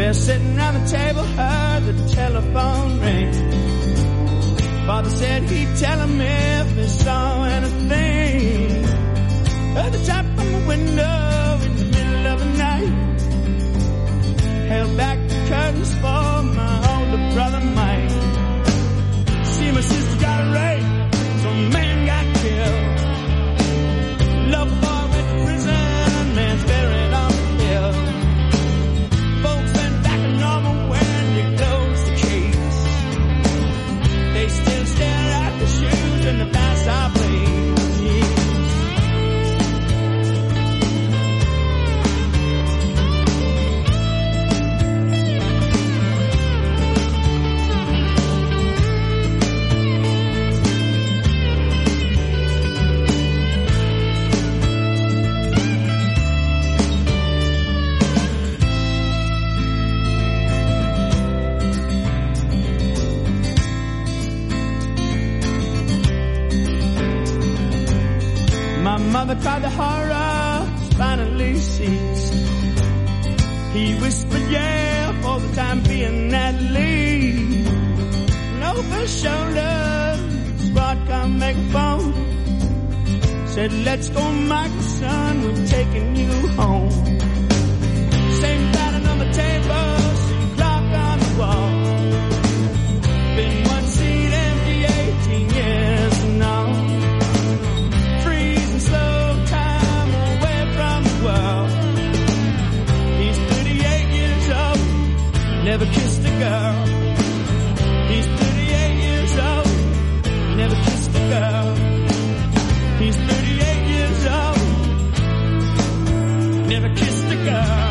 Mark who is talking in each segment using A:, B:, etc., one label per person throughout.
A: They're sitting around the table, heard the telephone ring. Father said he'd tell him if he saw anything. Heard the tap on the window in the middle of the night. Held back the curtains for my older brother Mike. See, my sister got raped, some man got killed. Love boy went to prison, man's buried on the hill. Folks went back to normal when you closed the case. They still stare at the shoes and the bass I played. Mother cried the horror finally ceased. He whispered, yeah, for the time being at least. And over his shoulder, squad car megaphone said, let's go, Michael, son, we're taking you home. Same pattern on the table, same clock on the wall. Been one seat empty 18 years and all. He's 38 years old, never kissed a girl. He's 38 years old, never kissed a girl. He's 38 years old, never kissed a girl.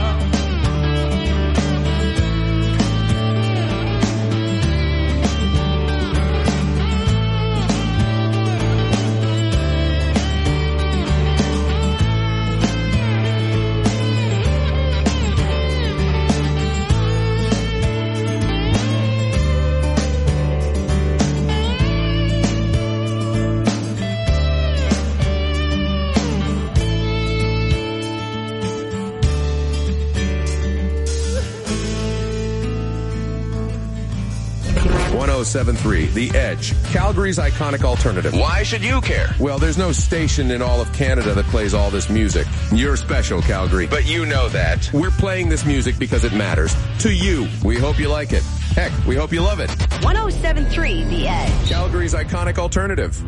B: The Edge, Calgary's iconic alternative.
C: Why should you care?
B: Well, there's no station in all of Canada that plays all this music. You're special, Calgary.
C: But you know that.
B: We're playing this music because it matters. To you. We hope you like it. Heck, we hope you love it.
D: 107.3 The Edge.
B: Calgary's iconic alternative.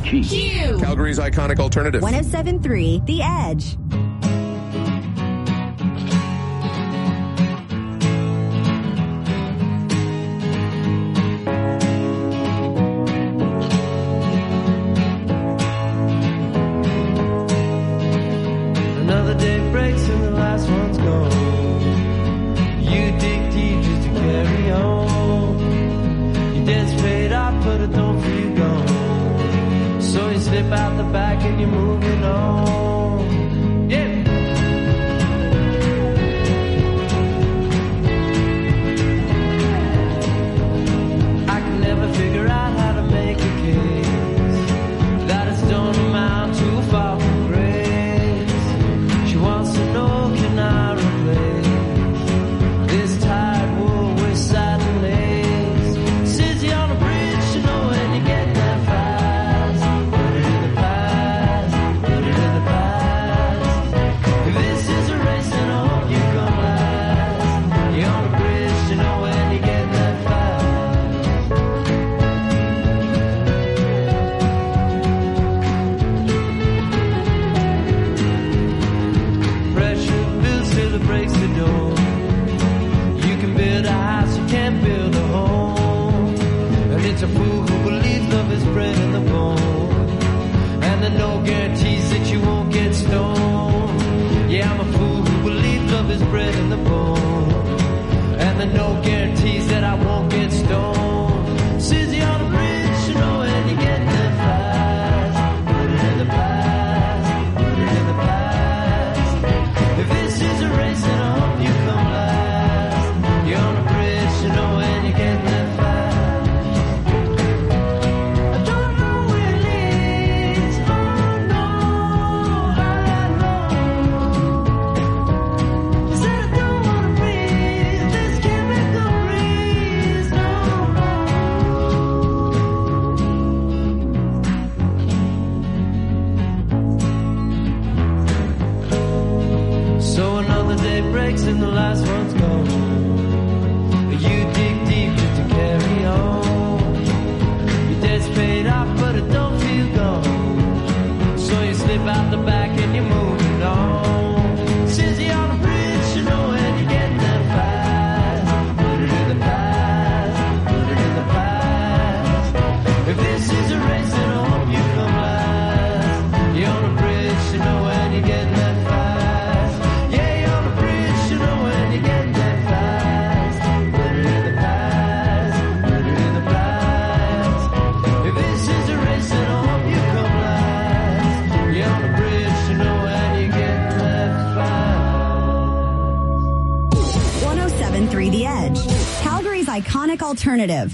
D: Q.
B: Calgary's iconic alternative.
D: 107.3 The Edge.
A: Another day breaks and the last one's gone. You dig deep just to carry on. Your debt's paid off, but it don't feel gone. So you slip out the back and you're moving on. Yeah. I can never figure out how to make a case that it's don't amount too far from grace. She wants to know, can I replace this tired wool with satin lace? Sits you on a bridge, you know when you get that fast. Put it in the past, put it in the past. If this is a race, then I hope you come last. You're on a bridge, you know when you get that fast. Pressure builds till it breaks the door. You can build a house, you can't build a home. And it's a fool who believes love is bred in the bone. And there are no guarantees that you won't get stoned. Yeah, I'm a fool who believes love is bred in the bone. And there are no guarantees that I won't get stoned. Susie on the bridge, you know when you get there fast. Put it in the past, put it in the past. If this is a race, then I hope you come last. You're on a bridge, you know when you get there fast. I don't know where it leads, oh no, I know. Said I don't wanna breathe this chemical breeze, no, no. So another day breaks and the last one's gone. You dig deep just to carry on. Your debt's paid off, but it don't feel gone. So you slip out the back and you're moving on. Since you're on a bridge, you know when you get there fast. Put it in the past, put it in the past. If this is a race, then I hope you come last. You're on a bridge, you know when you get there fast. Yeah, you're on a bridge, you know when you get there fast. Put it in the past, put it in the past. If this is a race, then I hope you come last. You're on a bridge, you know when you get there fast.
D: 107.3 The Edge. Calgary's iconic alternative.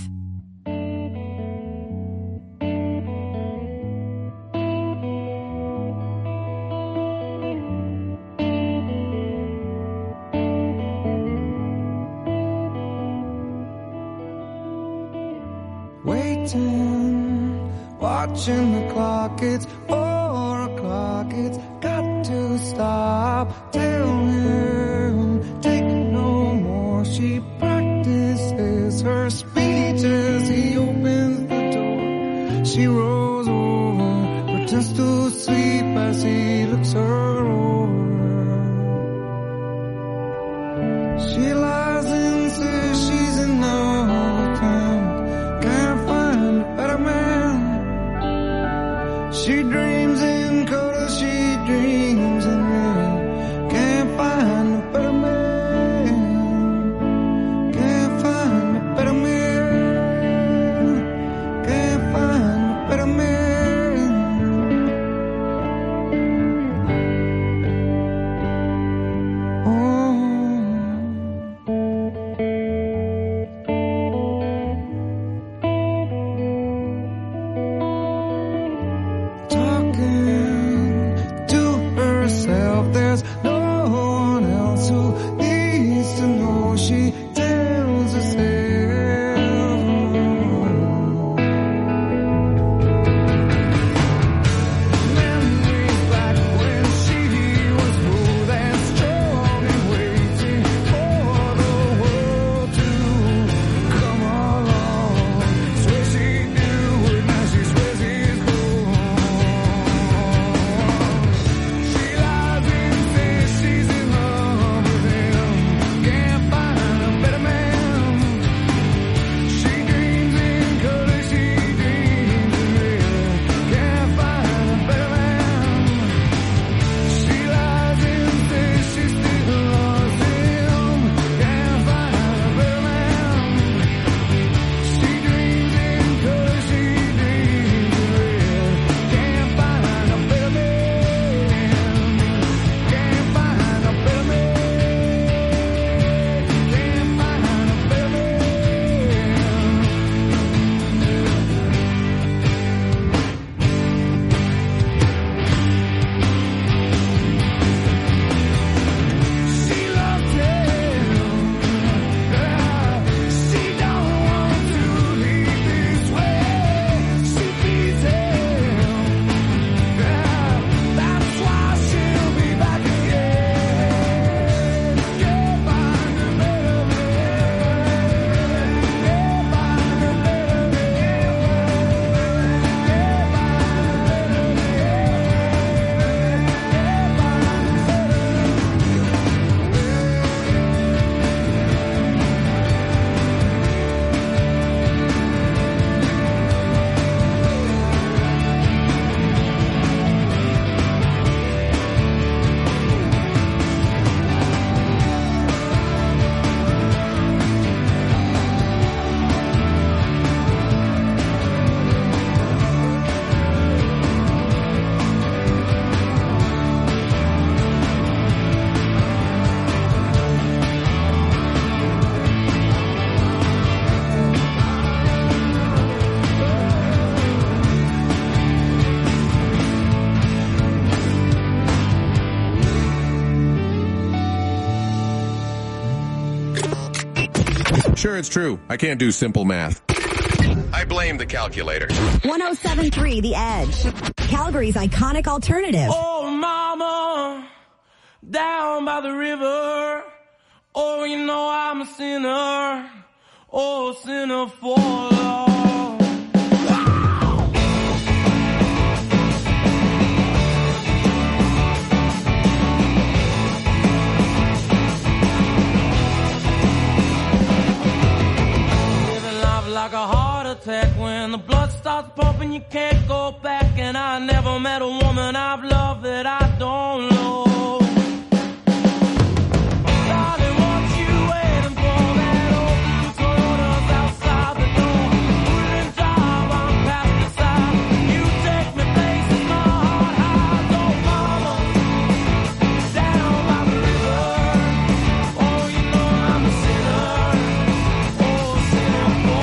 E: Waiting, watching the clock, it's 4 o'clock, it's got to stop. Tell him, take no more. She practices her speech as he opens the door. She rolls over, pretends to sleep as he looks her over. She lies and says she's in love with him. Can't find a better man. She dreams in color, she dreams in red. Can't find a better man. Can't find a better man. Can't find a better man. Oh.
B: Sure, it's true. I can't do simple math.
C: I blame the calculator.
D: 107.3 The Edge. Calgary's iconic alternative.
A: Oh, mama, down by the river. Oh, you know I'm a sinner. Oh, sinner for love. Like a heart attack when the blood starts pumping, you can't go back. And I never met a woman I've loved that I don't know. Darling, what you waiting for? That old blue Toyota's outside the door. Wouldn't drive, I'm past the side. You take me places my heart hides. Oh, mama, down by the river. Oh, you know I'm a sinner. Oh, sinner for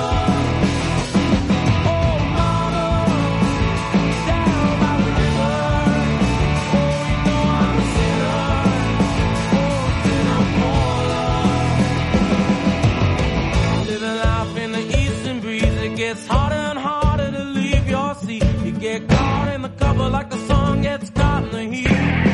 A: it's harder and harder to leave your seat. You get caught in the cover like the song gets caught in the heat.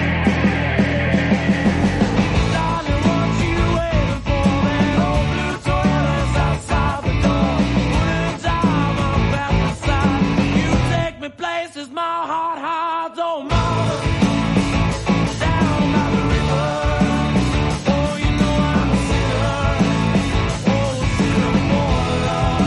A: Darling, what you waiting for? That old blue Toyota's outside the door. Wouldn't drive, I'm back inside. You take me places my heart hides. Oh, mama, down by the river. Oh, you know I'm a sinner. Oh, sinner for love.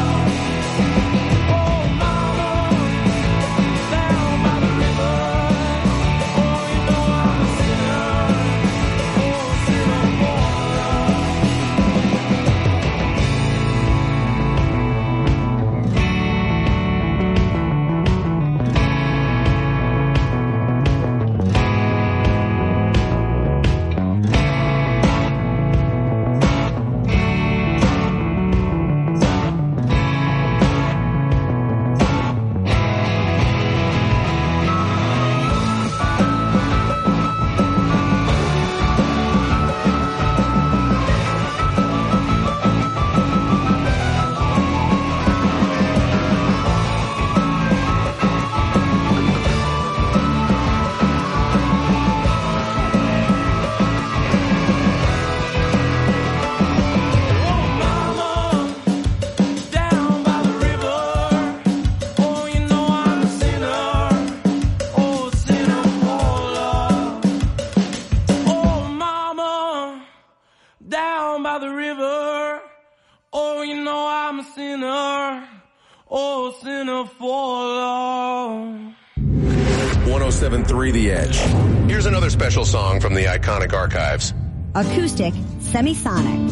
A: Down by the river, oh, you know I'm a sinner, oh, sinner for love.
B: 107.3 The Edge.
C: Here's another special song from the iconic archives.
D: Acoustic Semisonic.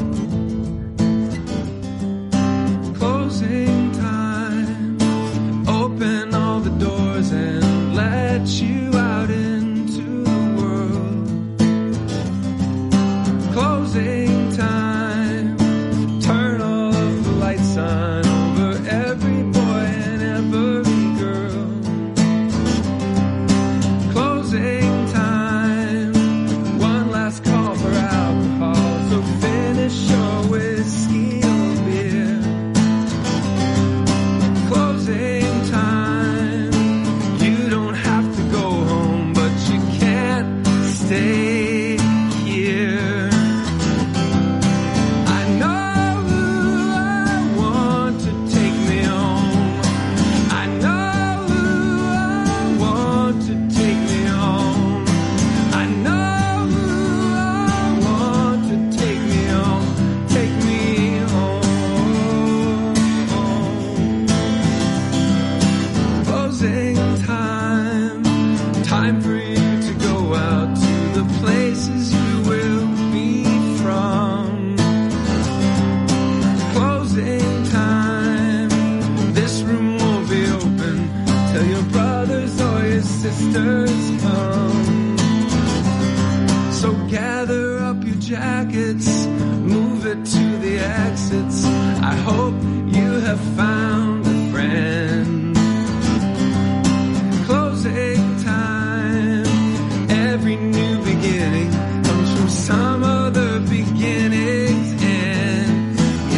E: Closing time. Open all the doors and let you out into the world. Closing time. Turn all of the lights on over every boy and every girl. Closing time. One last call for alcohol, so finish your whiskey or beer. Closing time. You don't have to go home, but you can't stay here. I know I want to take me home. I know I want to take me home. I know I want to take me home. Take me home. Closing time. Time for you to go out to the places you will be from. Closing time. This room won't be open till your brothers or your sisters come. So gather up your jackets, move it to the exits. I hope you have found a friend. Closing time. Every new beginning comes from some other beginning's end.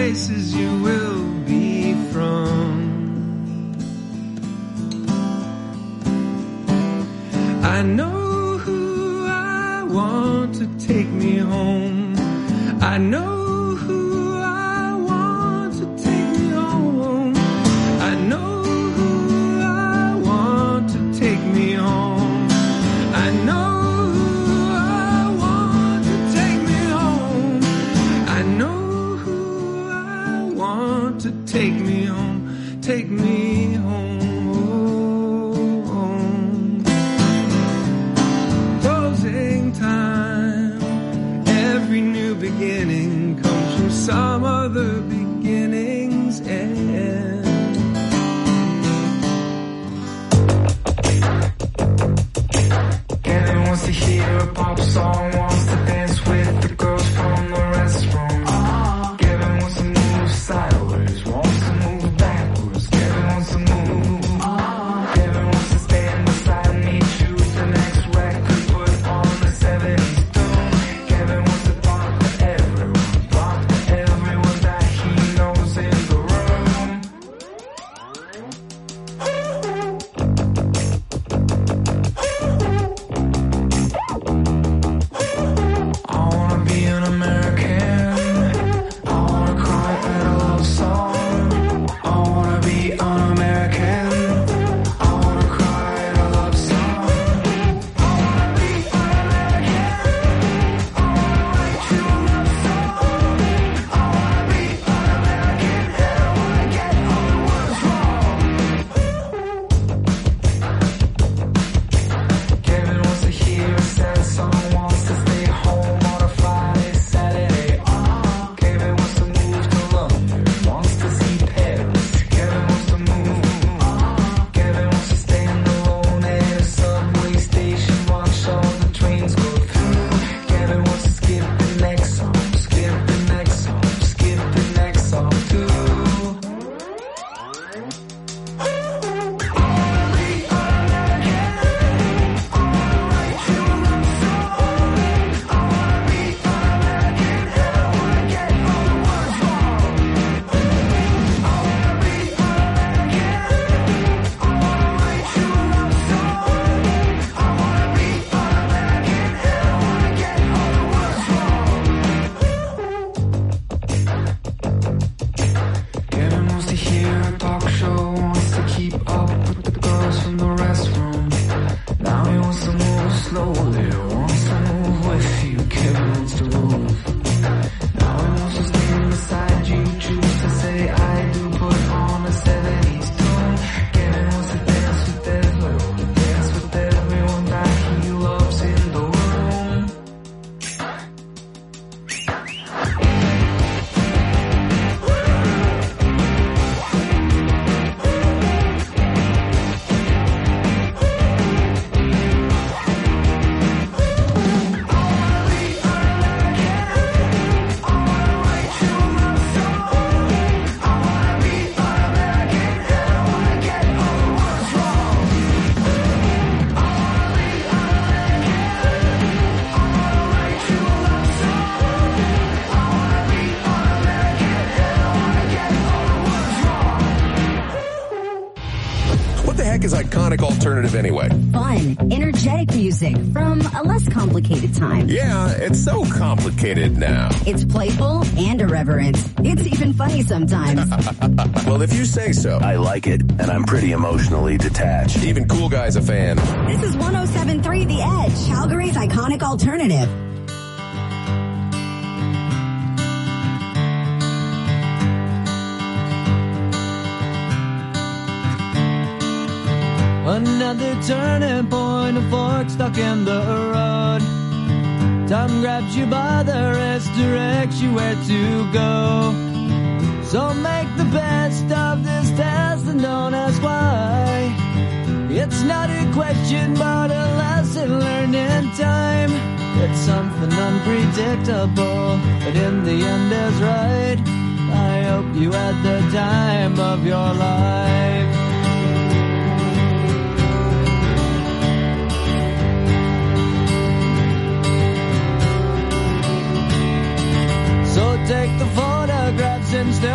E: places you will be from. I know who I want to take me home. I know who I want to take me home. I know who I want to take me home. I know who I want to take me home. I know who I want to take me home. Take me home. Closing time. Every new beginning comes from some other beginning's end. Kevin wants to hear a pop song, wants to dance with the girls from the restroom. Kevin wants to move sideways, wants to move backwards. Kevin wants to move. Kevin wants to stand beside me, choose the next record, put on the 70s tune. Kevin wants to talk to everyone that he knows in the room. I wanna be an American. I wanna cry at a love song. I wanna be an American. I wanna cry at a love song. I wanna be an American. I wanna write you a love song. I wanna be an American. And I wanna get all the words wrong. Kevin wants to hear a sad song, wants to stay home on a Friday, Saturday. Kevin wants to move to London, wants to see Paris. Kevin wants to move. Kevin wants to stand alone at a subway station, watch all the trains go through. Kevin wants to skip the next song, skip the next song, skip the next song too. Kevin wants to hear a talk show, wants to keep up with the girls from the restroom. Now he wants to move slowly, wants to move with you. Kevin wants to move. Now he wants to stand beside you, choose to say I do, put on a 70s tune. Kevin wants to dance with everyone that he loves in the room.
C: What the heck is iconic alternative anyway?
D: Fun, energetic music from a less complicated time.
C: Yeah, it's so complicated now.
D: It's playful and irreverent. It's even funny sometimes.
C: Well, if you say so.
F: I like it, and I'm pretty emotionally detached.
C: Even Cool Guy's a fan.
D: This is 107.3 The Edge, Calgary's iconic alternative.
A: Another turning point, a fork stuck in the road. Time grabs you by the wrist, directs you where to go. So make the best of this test and don't ask why. It's not a question but a lesson learned in time. It's something unpredictable, but in the end is right. I hope you had the time of your life. So take the photographs instead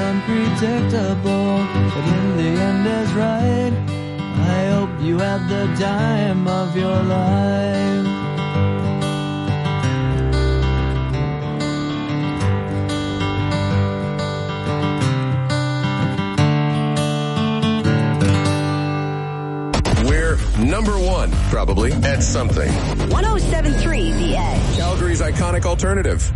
A: unpredictable, but in the end is right. I hope you had the time of your life.
C: We're number one, probably, at something.
D: 107.3 The Edge.
C: Calgary's iconic alternative.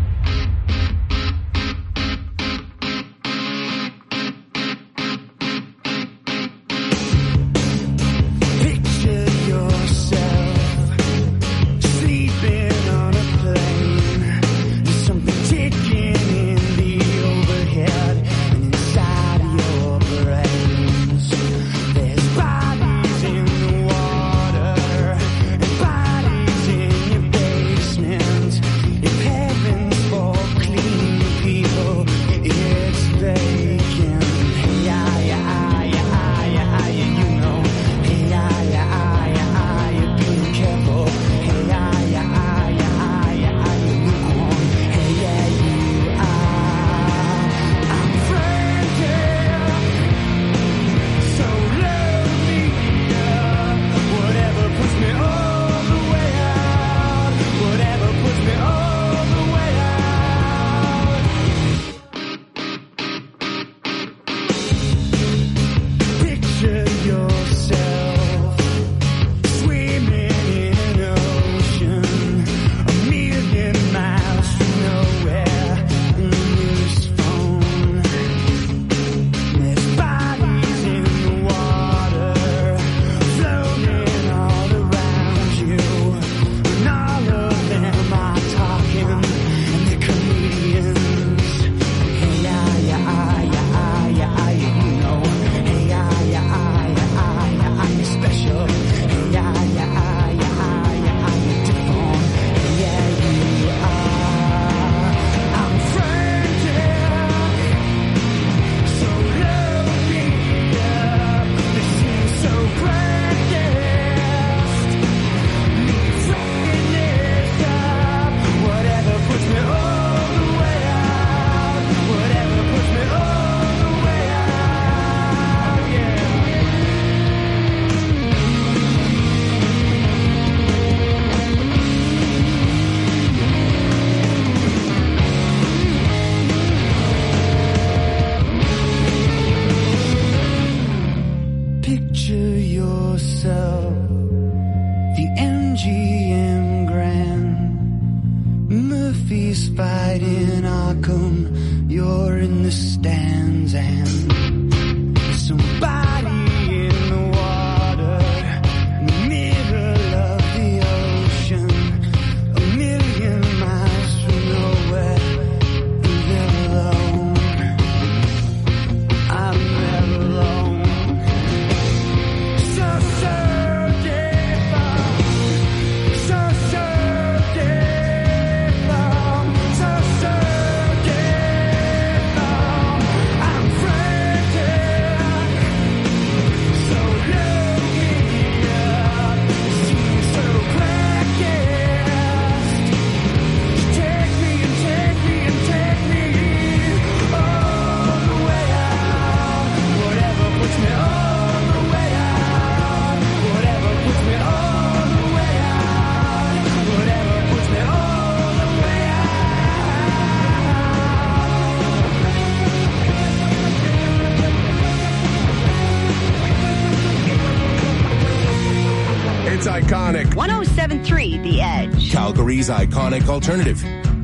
C: Iconic.
D: 107.3 The Edge.
C: Calgary's iconic alternative.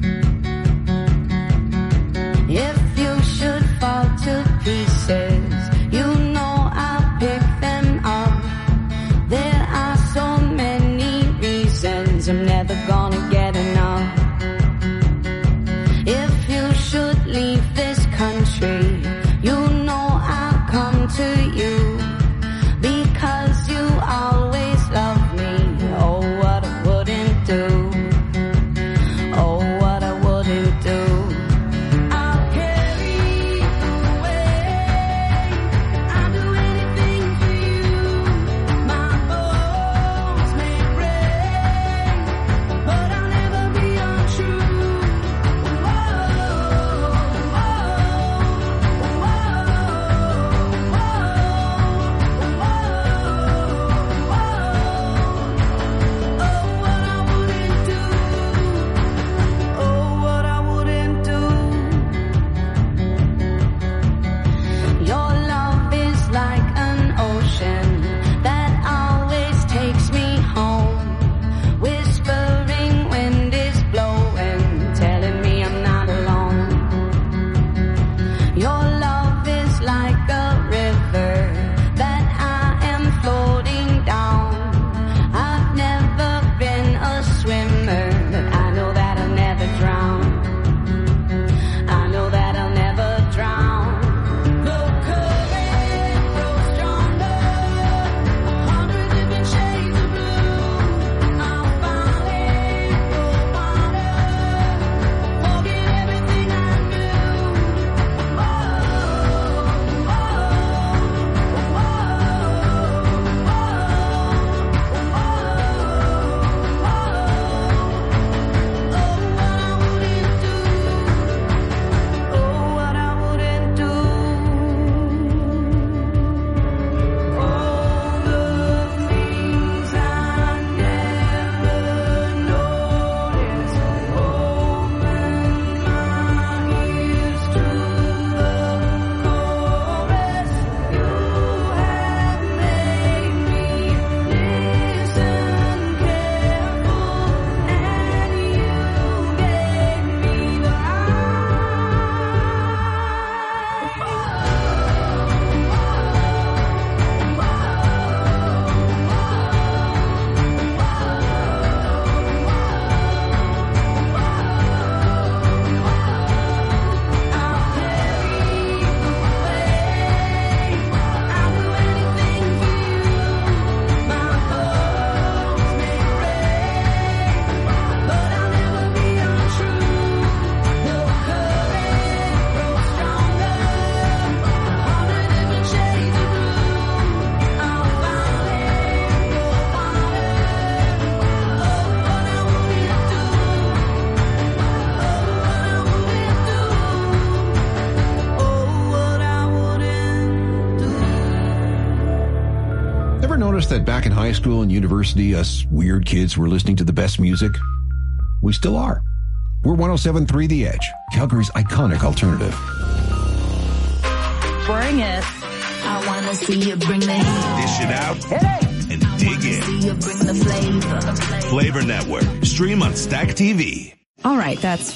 G: If you should fall to pieces, you know I'll pick them up. There are so many reasons I'm never gonna get enough. If you should leave this country, you know I'll come to you. Because you always love me. Oh, what I wouldn't do. Oh, what I wouldn't do. I'll care.
H: notice that back in high school and university, us weird kids were listening to the best music? We still are. We're 107.3 The Edge, Calgary's iconic alternative.
I: Bring it.
J: I wanna see you bring the heat.
K: Dish it out and dig in.
J: See you bring the flavor.
K: Flavor Network. Stream on Stack TV.
I: All right, that's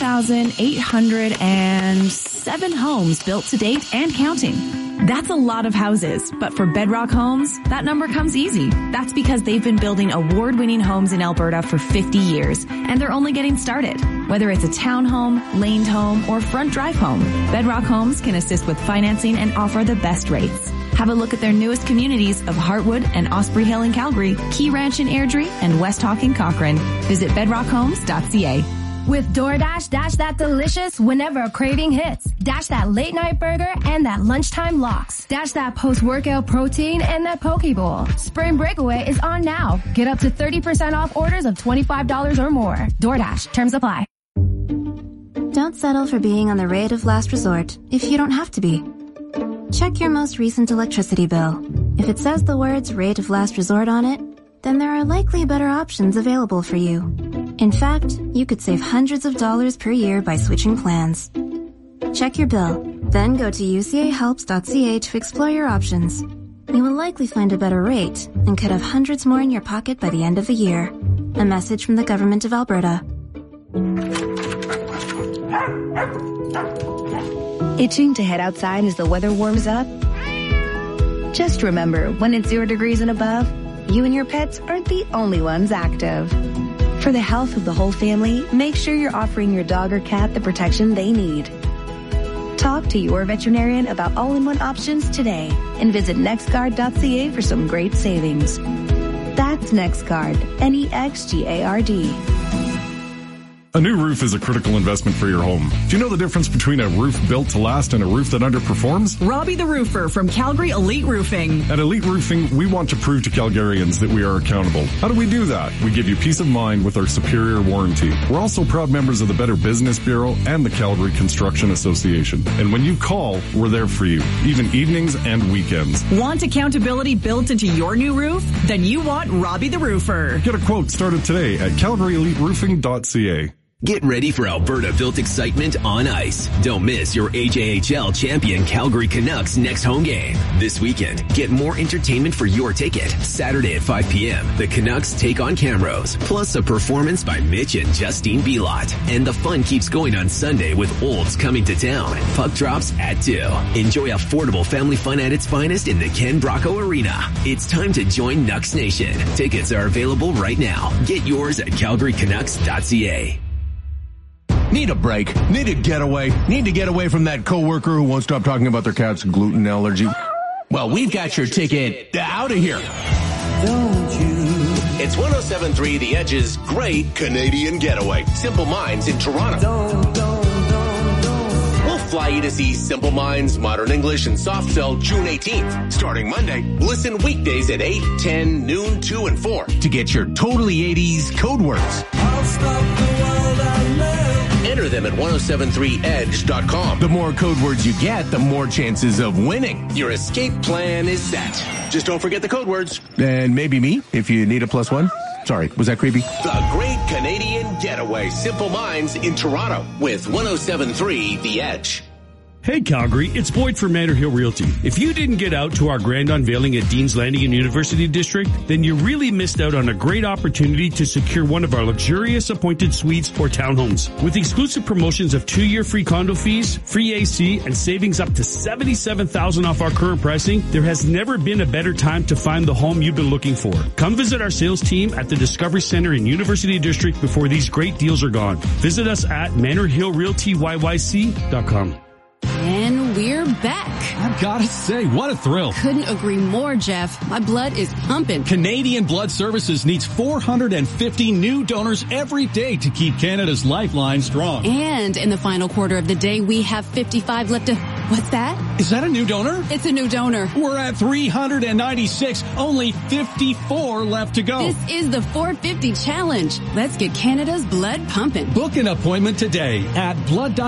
I: 4,807 homes built to date and counting. That's a lot of houses, but for Bedrock Homes, that number comes easy. That's because they've been building award-winning homes in Alberta for 50 years, and they're only getting started. Whether it's a townhome, laned home, or front drive home, Bedrock Homes can assist with financing and offer the best rates. Have a look at their newest communities of Heartwood and Osprey Hill in Calgary, Key Ranch in Airdrie, and West Hawk in Cochrane. Visit bedrockhomes.ca.
L: With DoorDash, dash that delicious whenever a craving hits. Dash that late night burger and that lunchtime lox. Dash that post-workout protein and that poke bowl. Spring Breakaway is on now. Get up to 30% off orders of $25 or more. DoorDash, terms apply.
M: Don't settle for being on the rate of last resort if you don't have to be. Check your most recent electricity bill. If it says the words rate of last resort on it, then there are likely better options available for you. In fact, you could save hundreds of dollars per year by switching plans. Check your bill, then go to ucahelps.ca to explore your options. You will likely find a better rate and could have hundreds more in your pocket by the end of the year. A message from the Government of Alberta.
N: Itching to head outside as the weather warms up? Just remember, when it's 0 degrees and above, you and your pets aren't the only ones active. For the health of the whole family, make sure you're offering your dog or cat the protection they need. Talk to your veterinarian about all-in-one options today and visit nextguard.ca for some great savings. That's NextGuard, NEXGARD.
O: A new roof is a critical investment for your home. Do you know the difference between a roof built to last and a roof that underperforms?
P: Robbie the Roofer from Calgary Elite Roofing.
O: At Elite Roofing, we want to prove to Calgarians that we are accountable. How do we do that? We give you peace of mind with our superior warranty. We're also proud members of the Better Business Bureau and the Calgary Construction Association. And when you call, we're there for you, even evenings and weekends.
P: Want accountability built into your new roof? Then you want Robbie the Roofer.
O: Get a quote started today at calgaryeliteroofing.ca.
Q: Get ready for Alberta-built excitement on ice. Don't miss your AJHL champion Calgary Canucks next home game. This weekend, get more entertainment for your ticket. Saturday at 5 p.m., the Canucks take on Camrose, plus a performance by Mitch and Justine Belot. And the fun keeps going on Sunday with Olds coming to town. Puck drops at 2. Enjoy affordable family fun at its finest in the Ken Brocco Arena. It's time to join Nucks Nation. Tickets are available right now. Get yours at calgarycanucks.ca.
R: Need a break? Need a getaway? Need to get away from that coworker who won't stop talking about their cat's gluten allergy? Well, we've got your ticket out of here.
C: Don't you? It's 107.3 The Edge's Great Canadian Getaway. Simple Minds in Toronto. We'll fly you to see Simple Minds, Modern English, and Softail June 18th. Starting Monday, listen weekdays at 8, 10, noon, 2, and 4
R: to get your totally 80s code words.
E: I'll stop the world I love.
C: Enter them at 1073edge.com.
R: The more code words you get, the more chances of winning.
C: Your escape plan is set. Just don't forget the code words.
R: And maybe me, if you need a +1. Sorry, was that creepy?
C: The Great Canadian Getaway. Simple Minds in Toronto with 107.3 The Edge.
S: Hey Calgary, it's Boyd from Manor Hill Realty. If you didn't get out to our grand unveiling at Dean's Landing in University District, then you really missed out on a great opportunity to secure one of our luxurious appointed suites or townhomes. With exclusive promotions of 2-year free condo fees, free AC, and savings up to $77,000 off our current pricing, there has never been a better time to find the home you've been looking for. Come visit our sales team at the Discovery Center in University District before these great deals are gone. Visit us at ManorHillRealtyYYC.com.
T: And we're back.
U: I've got to say, what a thrill.
T: Couldn't agree more, Jeff. My blood is pumping.
U: Canadian Blood Services needs 450 new donors every day to keep Canada's lifeline strong.
T: And in the final quarter of the day, we have 55 left to... What's that?
U: Is that a new donor?
T: It's a new donor.
U: We're at 396. Only 54 left to go.
T: This is the 450 challenge. Let's get Canada's blood pumping.
U: Book an appointment today at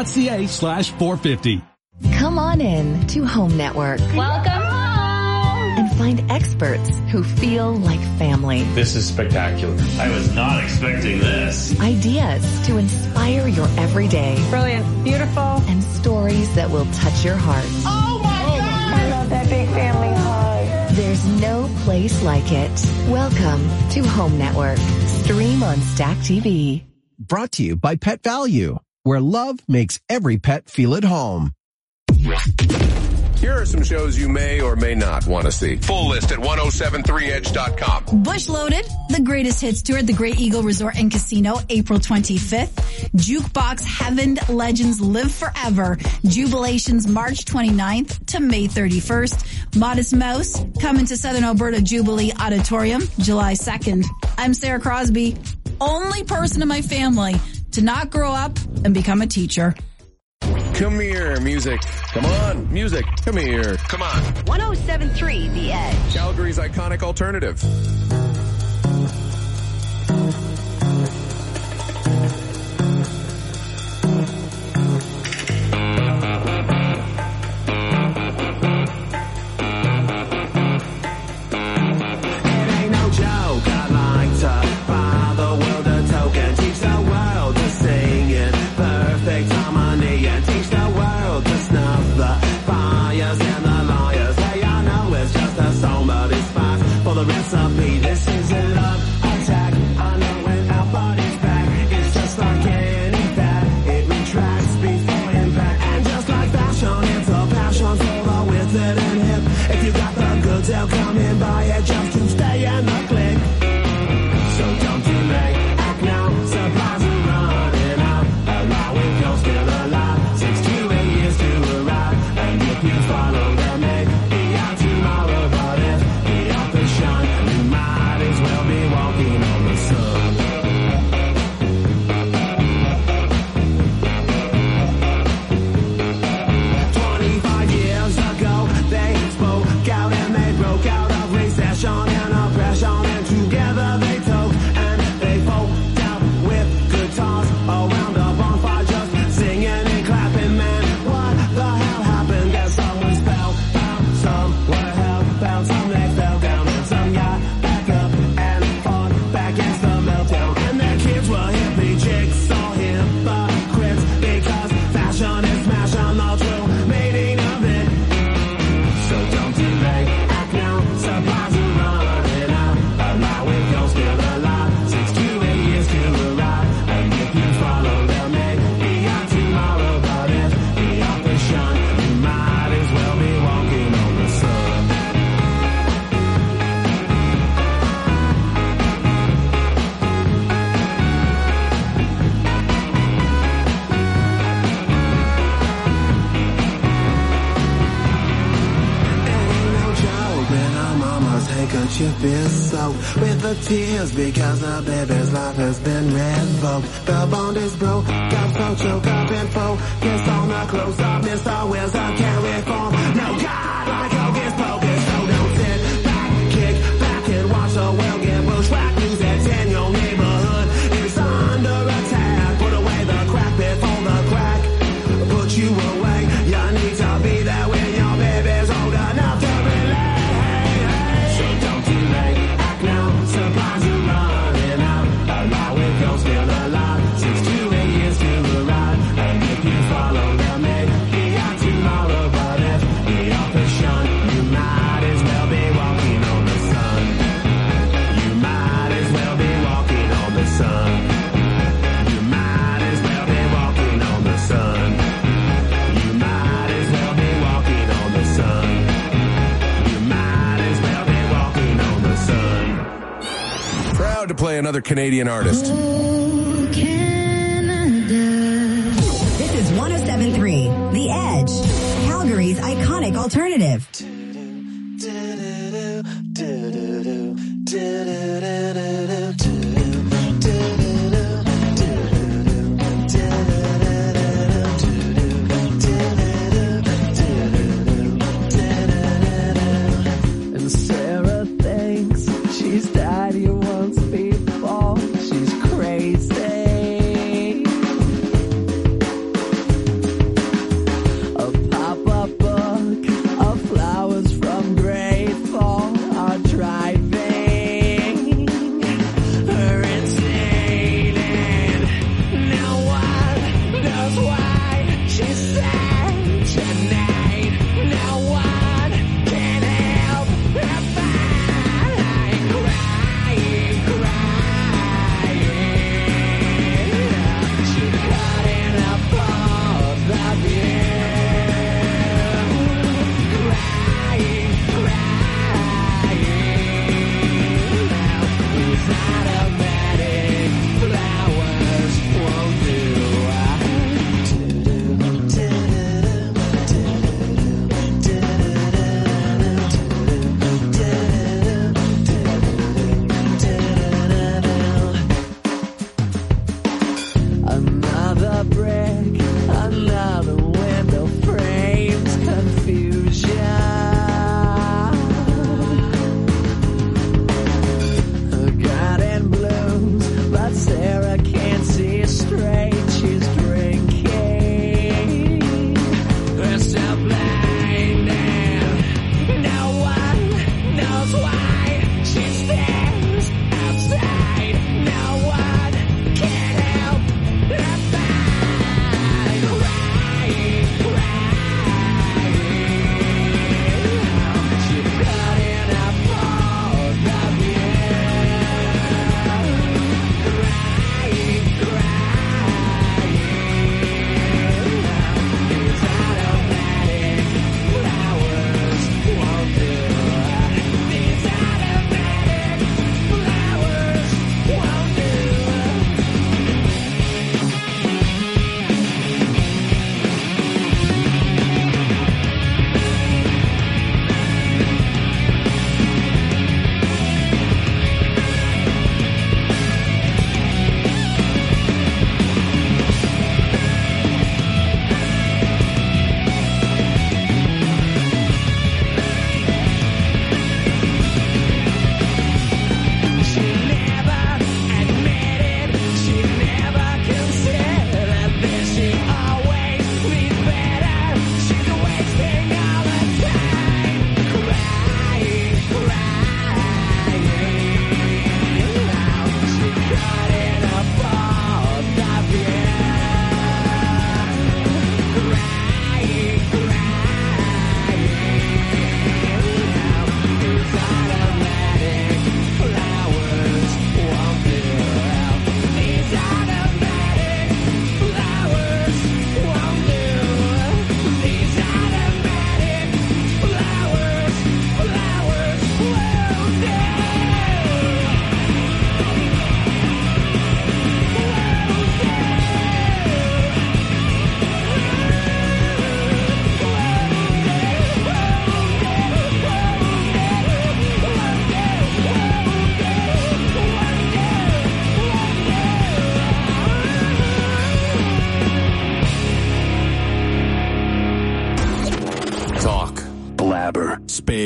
U: blood.ca/450.
V: Come on in to Home Network.
W: Welcome home.
B: and find experts who feel like family.
V: This is spectacular. I was not expecting this.
B: Ideas to inspire your everyday.
W: Brilliant. Beautiful.
B: And stories that will touch your heart.
W: Oh my God! I love that big family hug.
B: There's no place like it. Welcome to Home Network. Stream on Stack TV.
X: Brought to you by Pet Value, where love makes every pet feel at home.
C: Here are some shows you may or may not want to see. Full list at 1073edge.com.
Y: Bush Loaded, the greatest hits tour at the Great Eagle Resort and Casino, April 25th. Jukebox Heaven Legends Live Forever, Jubilations March 29th to May 31st. Modest Mouse, coming to Southern Alberta Jubilee Auditorium, July 2nd. I'm Sarah Crosby, only person in my family to not grow up and become a teacher.
C: Come here, music. Come on, music. Come here. Come on.
D: 107.3 The Edge.
C: Calgary's iconic alternative.
E: It ain't no joke. I'd like to buy the world a token. Teach the world to sing in perfect harmony and teach the world to snuff the fires and the liars. Hey, I know it's just a song, but it's fast for the recipe. This is a love attack. I know when our body's back, it's just like any bat. It retracts before impact. And just like fashion, it's a passion for the withered and hip. If you got the goods, they'll come in by it just to stay in the click. So don't delay, act now, supplies are running out. Allow it, you're still alive. 6 to 8 years to arrive. And if you follow the make, be out tomorrow. But if the author shine, you might as well be walking on the sun. Years ago, they spoke out and they broke out of recession and oppression, and together they took and they folk out with guitars around a bonfire, just singing and clapping. Man, what the hell happened? Guess some was spellbound, some were hellbound, some they fell down, and some got back up and fought back against the meltdown. And their kids were hippie jigsaw hypocrites, because fashion is smashing the true meaning of it. So don't delay, act now, supplies are running out. Allow it, you're still alive. 6 to 8 years to arrive. And if you follow the make, be out tomorrow. But if the author shine, you might as well be walking on the sun. When our mama's handkerchief is soaked with the tears because the baby's life has been revoked. The bond is broke, got so choked up and focused on the close-up. Mr. Wills, I can't reform. No God like Hocus Pocus. So don't sit back, kick back and watch the world get bushwhacked. News that's in your neighborhood is under attack. Put away the crack before the crack put you away. You need to be there when your baby's old enough to relate. So don't delay, act now, supplies are running out. Allow it, you're still alive. 6 to 8 years to arrive. And if you follow the make, be out tomorrow. But if the author shine, you might as well be walking on the sun. You might as well be walking on the sun. You might as well be walking on the sun. You might as well be walking on the sun. You might as well be walking on the sun.
C: Proud to play another Canadian artist.
D: This is 107.3 The Edge, Calgary's iconic alternative.
E: And Sarah thinks she's daddy once before. She's crazy. A pop-up book of flowers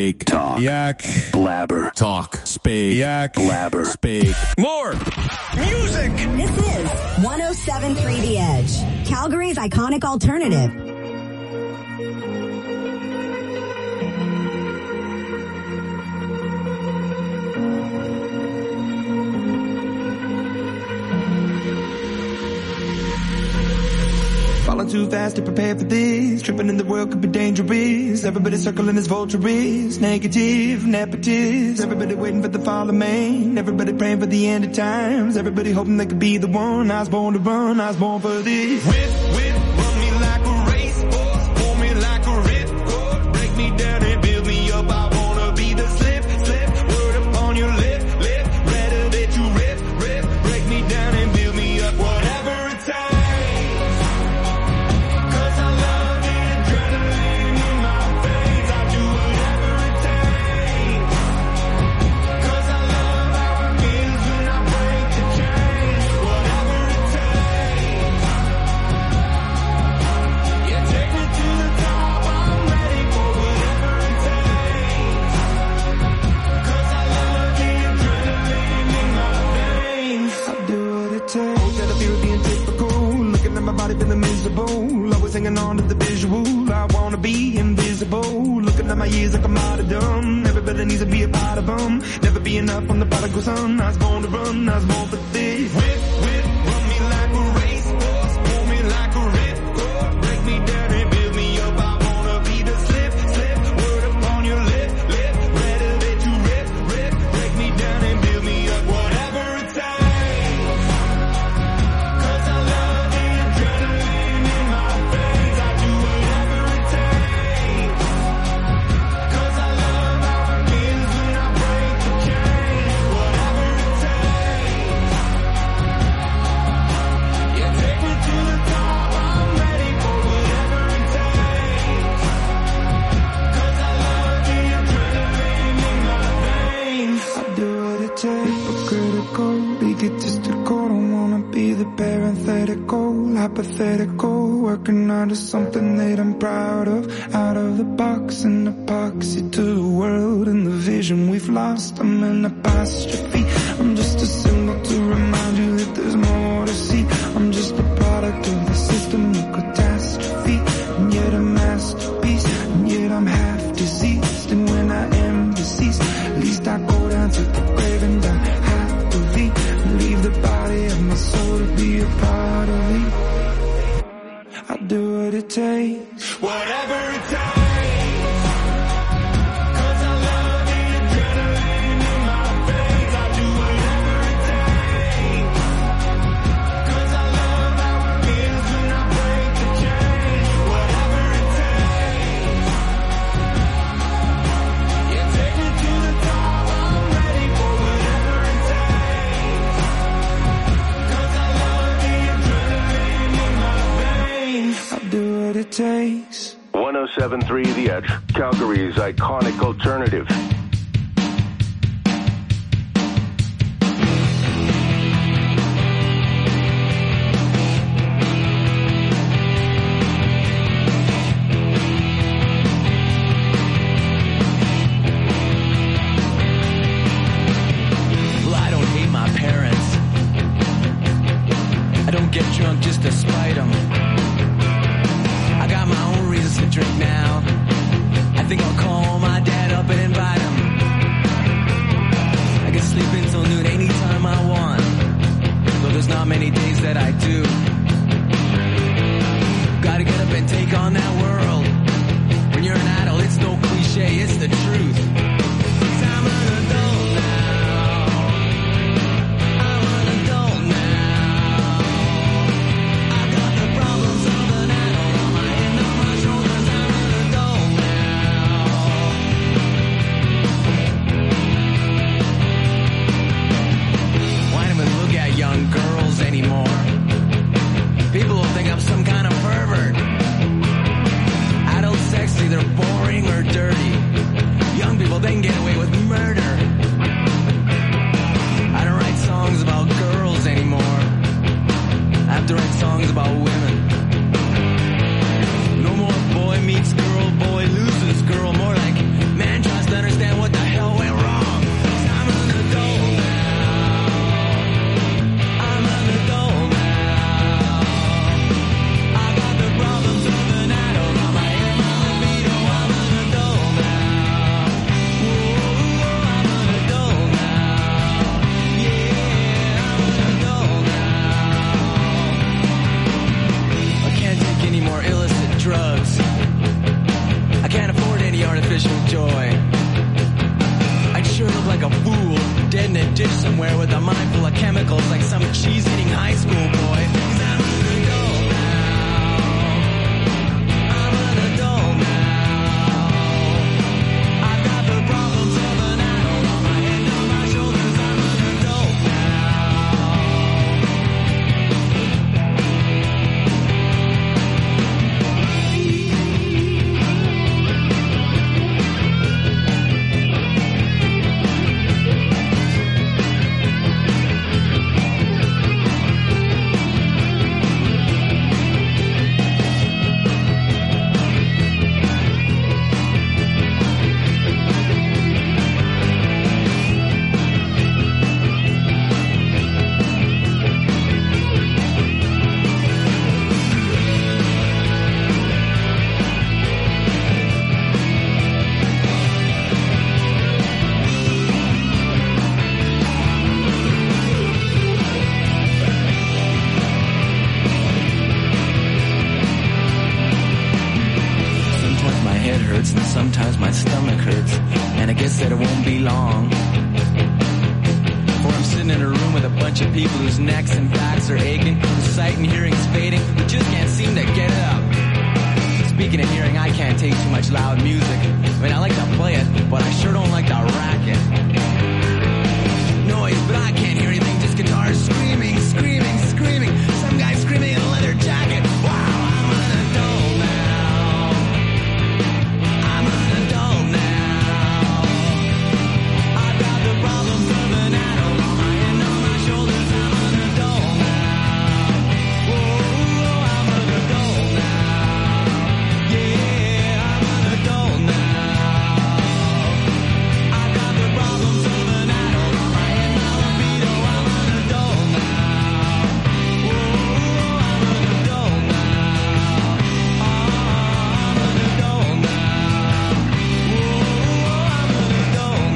R: speak, talk, yak, blabber, talk, speak, yak, blabber, speak. More music.
D: This is 107.3 The Edge, Calgary's iconic alternative.
E: Falling too fast to prepare for this. Tripping in the world could be dangerous. Everybody circling as vultures. Negative, nepotist. Everybody waiting for the fall of man. Everybody praying for the end of times. Everybody hoping they could be the one. I was born to run, I was born for this. Whip, run me like a racehorse. Pull me like a ripcord. Break me down and build me up. I wanna be the slip. Word upon your lip. Rather that you rip. Break me down and build me up. Whatever it takes. Feeling miserable, always hanging on to the visual. I wanna be invisible, looking at my years like I'm out of dumb. Everybody needs to be a part of them. Never be enough on the prodigal son. I was born to run, I was born for this. Whip, run me like a racehorse. Pull me like a ripcord. Break me down and build me up. I wanna be the slip. Word upon your lip. Rather that you rip. Break me down and build me up. Whatever it takes. Egotistical, don't wanna be the parenthetical, hypothetical, working out of something that I'm proud of, out of the box, an epoxy to the world and the vision we've lost. I'm an apostrophe, I'm just a symbol to remind you that there's more to see. I'm just a product of the system of catastrophe, and yet a masterpiece, and yet I'm half diseased. And when I am deceased, at least I go down to the grave and die happily. Leave the body of my soul to be a part of me. I'll do what it takes, whatever it takes. It takes
A: 107.3 The Edge, Calgary's iconic alternative.
F: Well, I don't hate my parents. I don't get drunk just to spite them. I got my own reasons to drink now. I think I'll call my dad up and invite him. I can sleep until noon anytime I want, though there's not many days that I do. Gotta get up and take on that world. When you're an adult, it's no cliche, it's the truth. 'Cause I'm an adult now. I'm an adult now. I got the somewhere with a mind full of chemicals like some cheese-eating high school boy. 'Cause I'm an adult now. I'm an adult now. I've got the problems of an adult on my head, on my shoulders. I'm an adult and sometimes my stomach hurts, and I guess that it won't be long for I'm sitting in a room with a bunch of people whose necks and backs are aching, whose sight and hearing is fading, who just can't seem to get it up. Speaking of hearing, I can't take too much loud music. I mean, I like to play it, but I sure don't like to rack it. Noise, but I can't hear anything, just guitars screaming, screaming, screaming. Some guy screaming in a leather jacket. Wow, I'm an adult now. I'm an adult now. I've got the problems of an adult on my head, on my shoulders. I'm an adult now. Whoa, I'm an adult now. Yeah, I'm an adult now. I've got the problems of an adult on my head, my libido. I'm an adult now. Whoa, I'm an adult now. I'm an adult now. Whoa, I'm an adult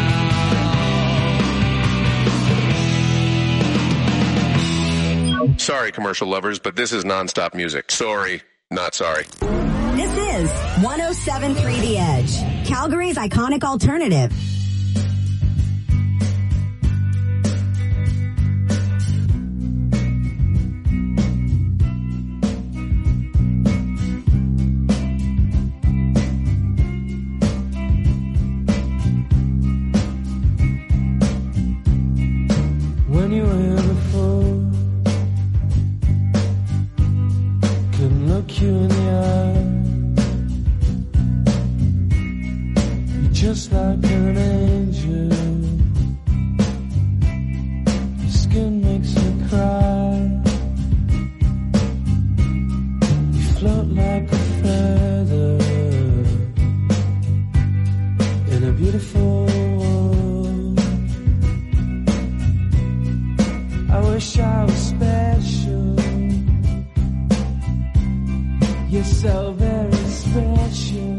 F: now.
C: Sorry, commercial lovers, but this is nonstop music. Sorry, not sorry.
D: This is 107.3 The Edge, Calgary's iconic alternative.
E: When you were here before, couldn't look you in the eye. You're just like an angel. Your skin makes me cry. You float like a feather in a beautiful world. I wish I was special. You're so very special.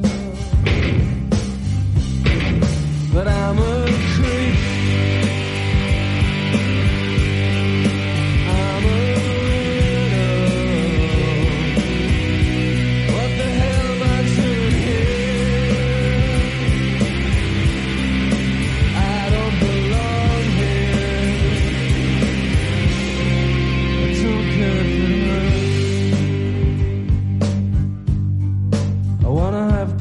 E: But I'm a creep. I'm a widow. What the hell am I doing here? I don't belong here. I don't care for her. I wanna have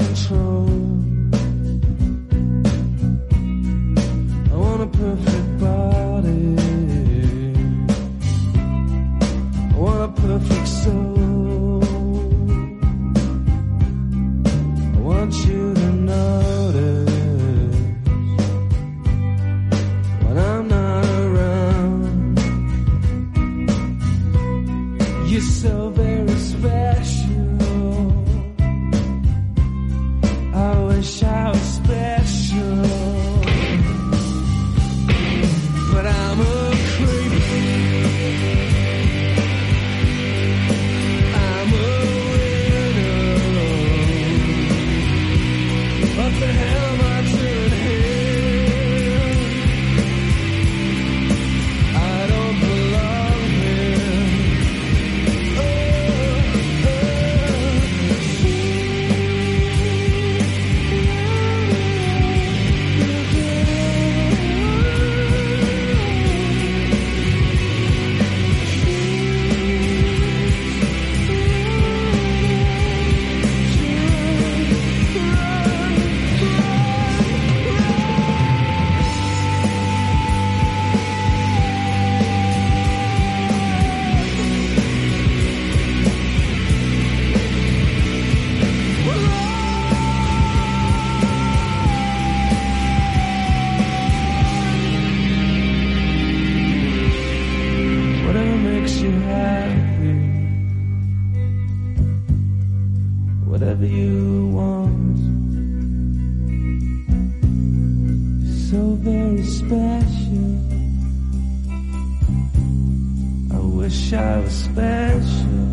E: wish I was special,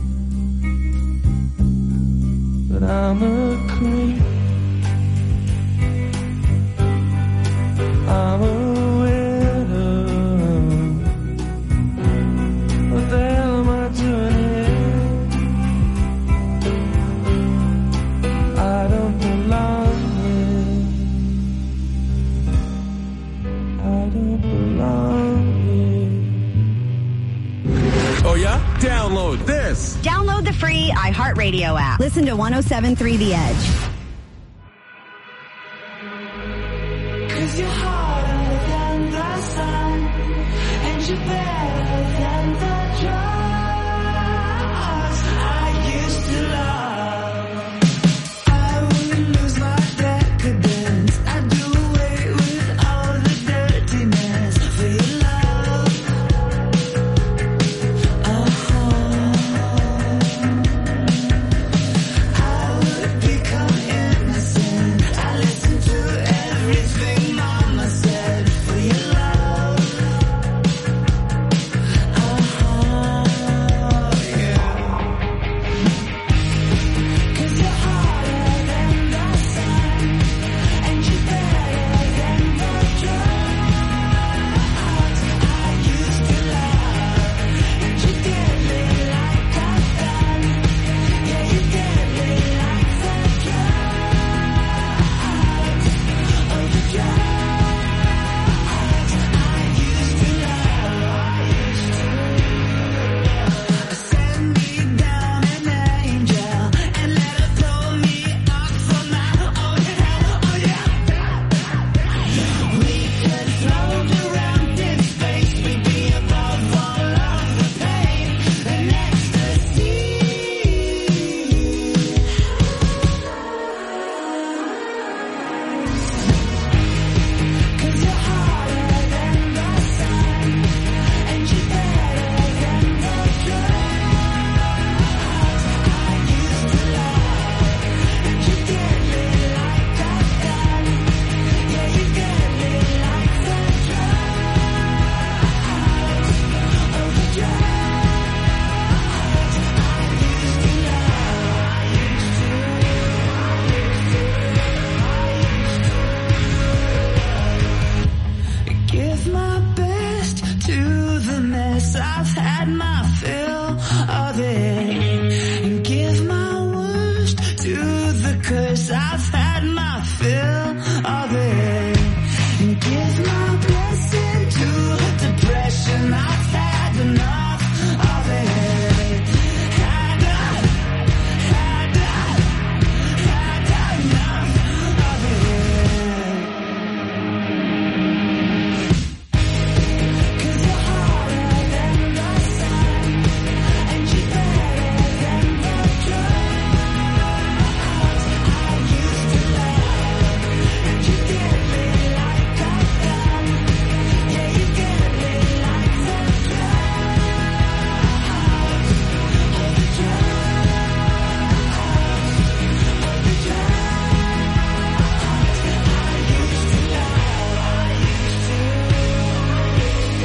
E: but I'm a creep. I'm a widow. What the hell am I doing here? I don't belong here. I don't belong here.
R: Oh yeah? Download this.
D: Download the free iHeartRadio app. Listen to 107.3 The Edge.
E: Cause you're harder than the sun, and you're better than the drugs I used to love. I wouldn't lose my decadence. I'd do away with all the dirtiness for your love. I would become innocent. I listen to everything mama said for your love. Yeah. 'Cause you're harder than the sun, and you're better than the drugs I used to love. And you get me like I've done. Yeah, you get me like the drugs. Oh, the drugs I used to love. Send me down an angel and let her pull me up from my own hell. Oh yeah. We could float around in space. We'd be above all of the pain and ecstasy. 'Cause you're harder than the sun, and you're better than the drugs I used to love. And you get me like I've done. Yeah, you get me like the drugs. Oh, the drugs I used to love. Give my best to the mess I've had my